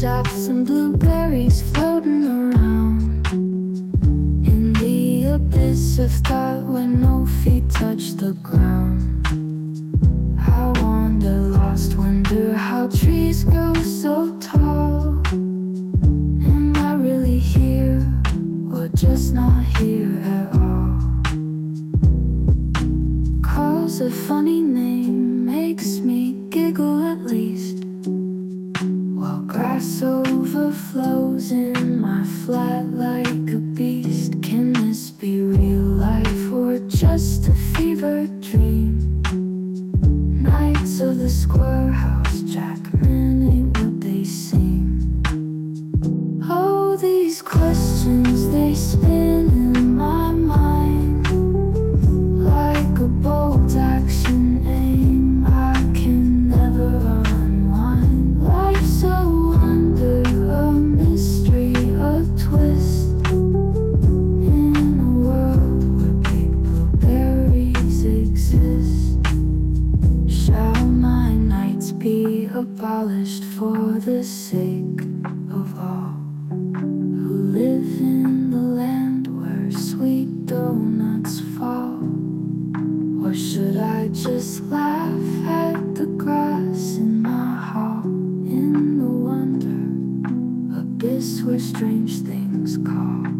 apples and blueberries floating around in the abyss of thought where no feet touch the ground. I wander lost, wonder how trees grow so tall. Am I really here, or just not here at all? 'Cause a funny name makes me giggle at least, while grass overflows in my flat like a beast. Can this be real life or just a fever dream? Knights of the Square House, Jackman ain't what they seem. Oh, these questions, they spin in my mind like a bolt action aim. I can never unwind. Life's a wonder, a mystery, a twist, in a world where big blueberries exist. Shall my nights be abolished for the sake of all who live in the land where sweet donuts fall? Or should I just laugh at the grass in my hall, in the wonder abyss where strange things call?